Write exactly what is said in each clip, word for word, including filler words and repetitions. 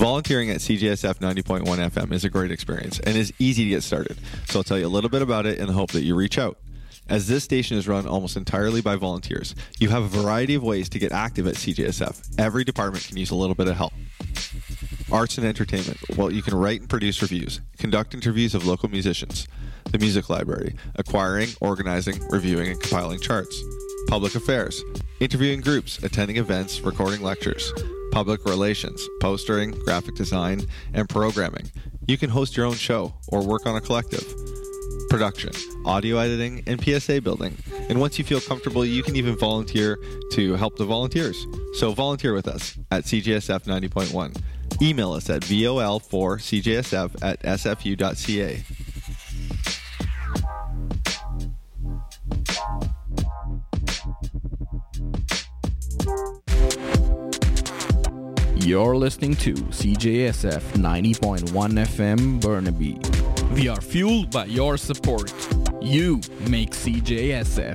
Volunteering at C J S F ninety point one F M is a great experience and is easy to get started. So I'll tell you a little bit about it in the hope that you reach out. As this station is run almost entirely by volunteers, you have a variety of ways to get active at C J S F. Every department can use a little bit of help. Arts and entertainment. Well, you can write and produce reviews, conduct interviews of local musicians. The music library. Acquiring, organizing, reviewing, and compiling charts. Public affairs. Interviewing groups, attending events, recording lectures. Public relations, postering, graphic design, and programming. You can host your own show or work on a collective. Production, audio editing, and P S A building. And once you feel comfortable, you can even volunteer to help the volunteers. So volunteer with us at C J S F ninety point one. Email us at V O L four C J S F at S F U dot C A. You're listening to C J S F ninety point one F M Burnaby. We are fueled by your support. You make C J S F.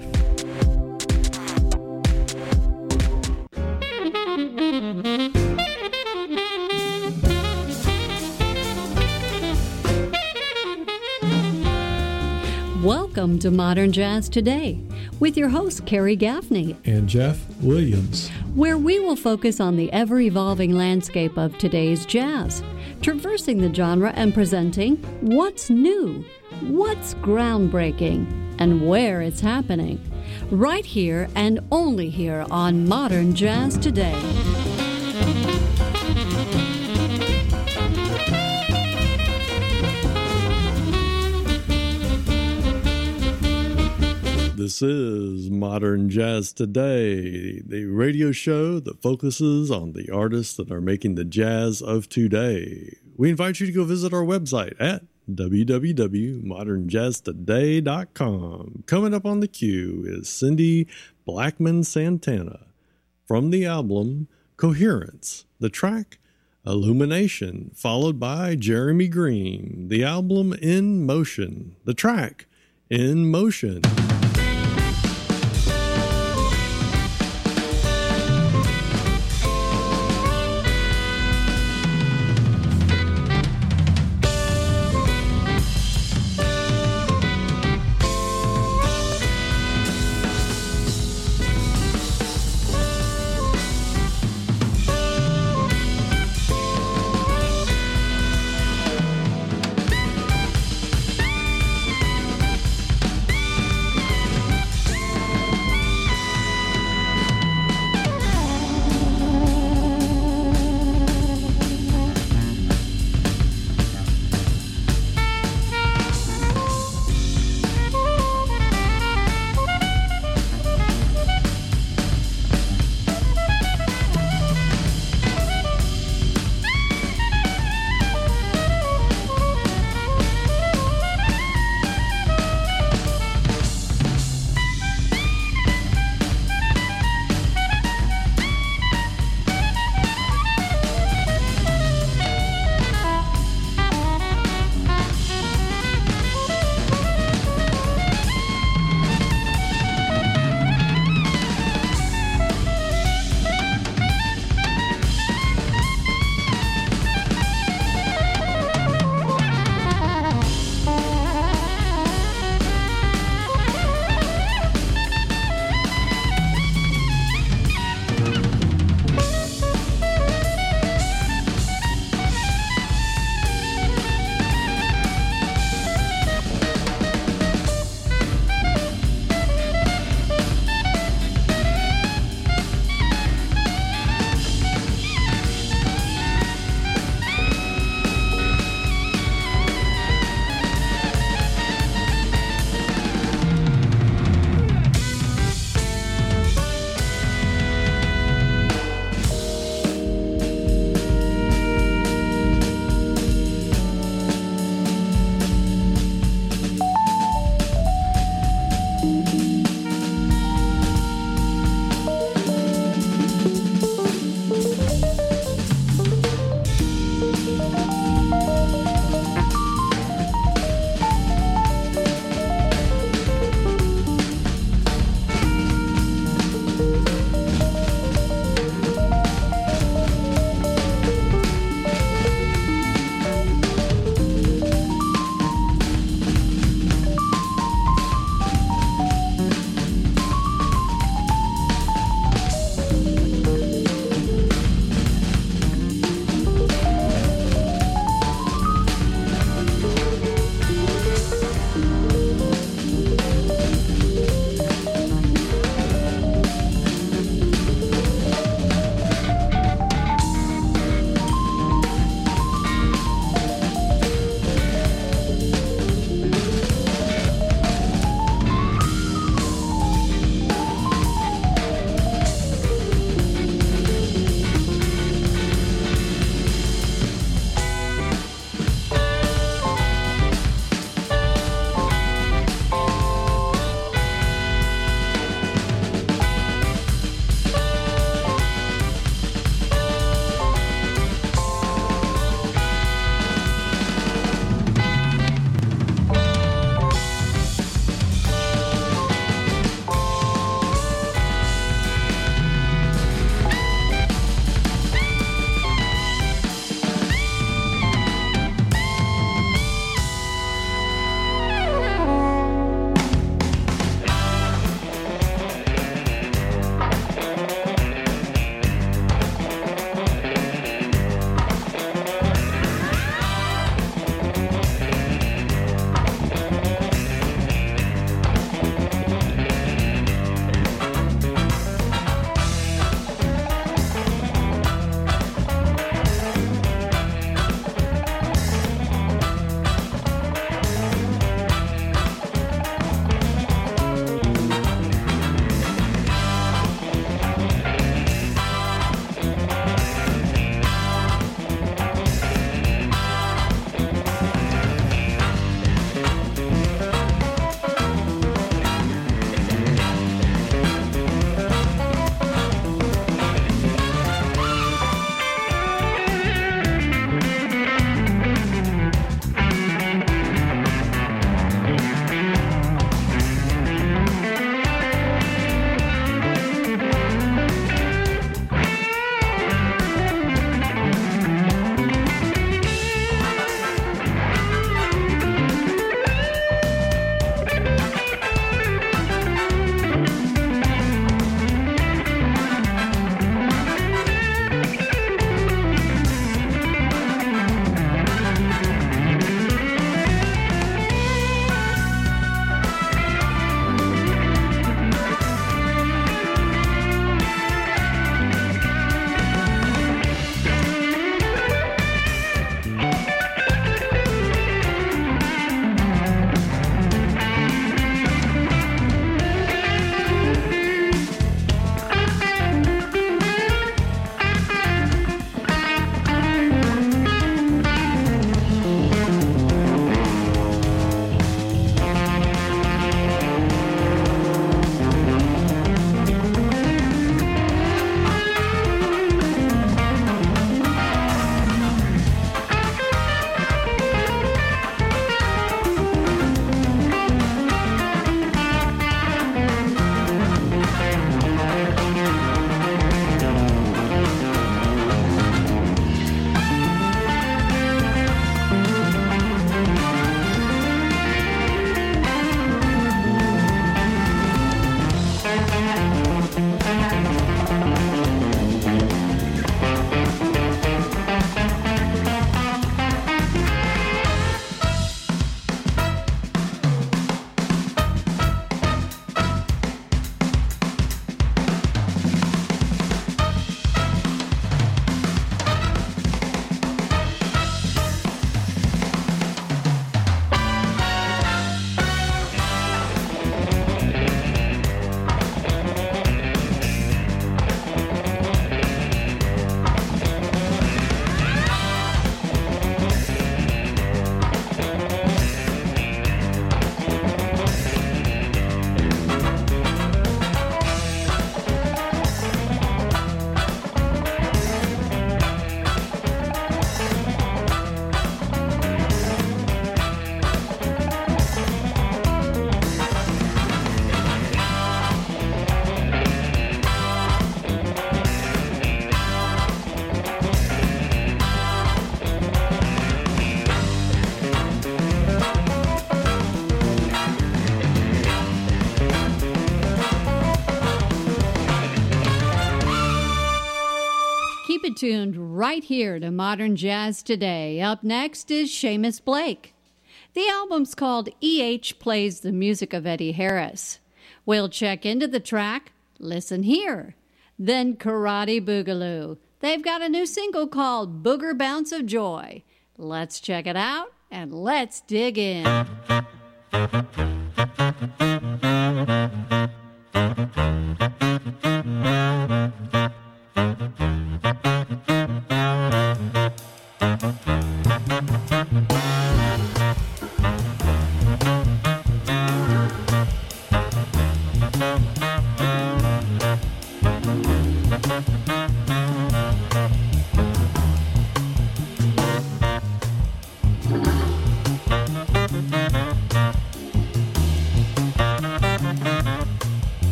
Welcome to Modern Jazz Today with your host, Carrie Gaffney and Jeff Williams, where we will focus on the ever-evolving landscape of today's jazz, traversing the genre and presenting what's new, what's groundbreaking, and where it's happening. Right here and only here on Modern Jazz Today. This is Modern Jazz Today, the radio show that focuses on the artists that are making the jazz of today. We invite you to go visit our website at w w w dot modern jazz today dot com. Coming up on the queue is Cindy Blackman Santana from the album Coherence, the track Illumination, followed by Jeremy Green, the album In Motion, the track In Motion. Keep it tuned right here to Modern Jazz Today. Up next is Seamus Blake. The album's called E H Plays the Music of Eddie Harris. We'll check into the track, Listen Here. Then Karate Boogaloo. They've got a new single called Booger Bounce of Joy. Let's check it out and let's dig in.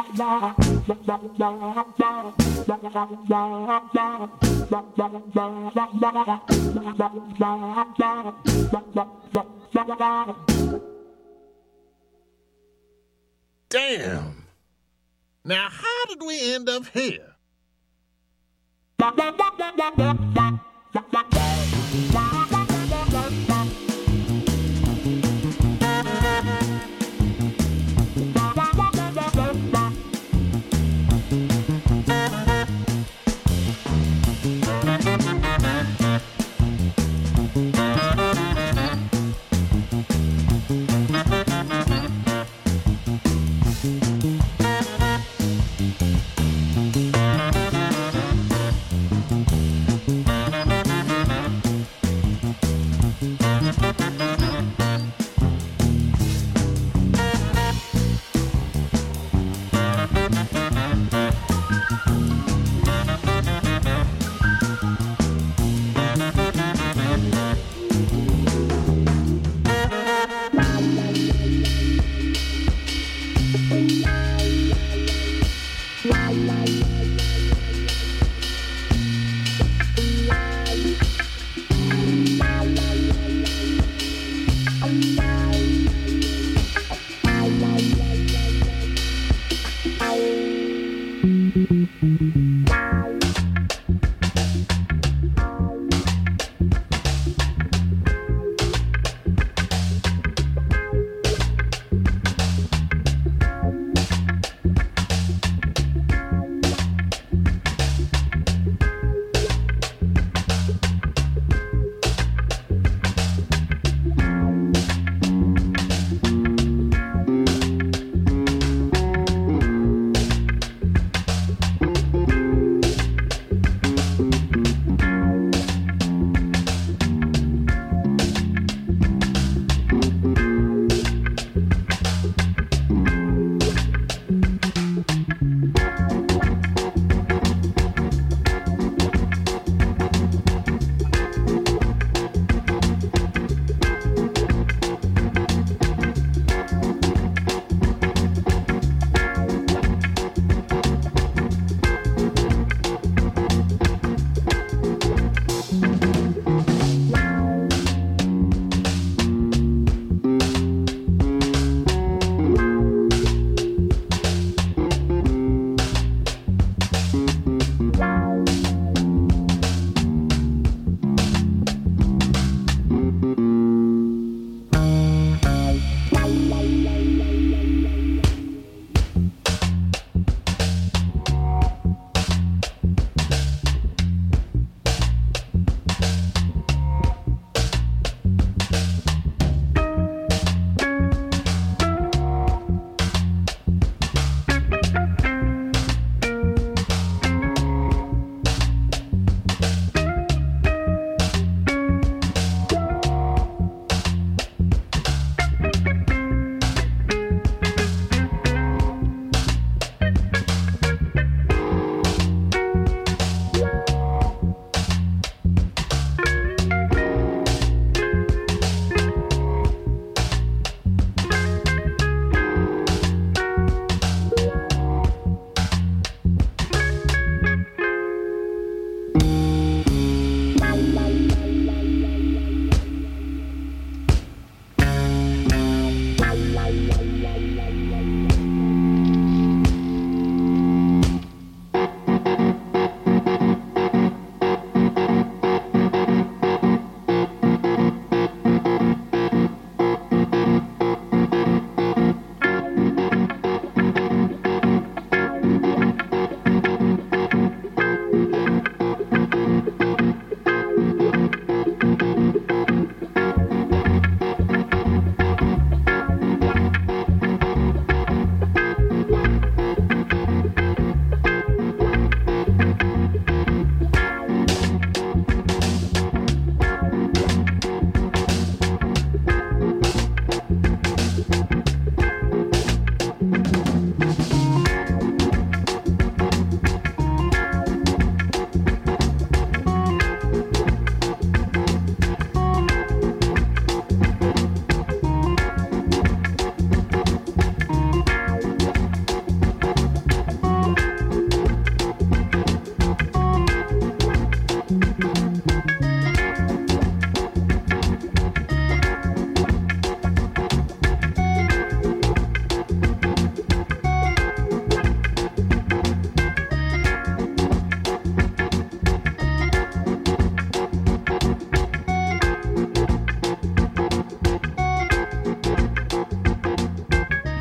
Damn. Now, how did we end up here?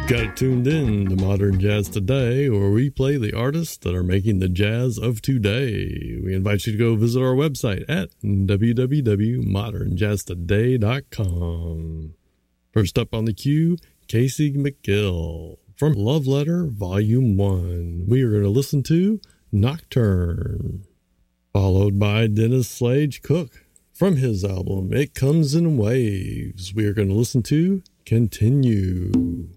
Got it tuned in to Modern Jazz Today, where we play the artists that are making the jazz of today. We invite you to go visit our website at w w w dot modern jazz today dot com. First up on the queue, Casey McGill from Love Letter Volume one. We are going to listen to Nocturne, followed by Dennis Slade Cook from his album It Comes in Waves. We are going to listen to Continue.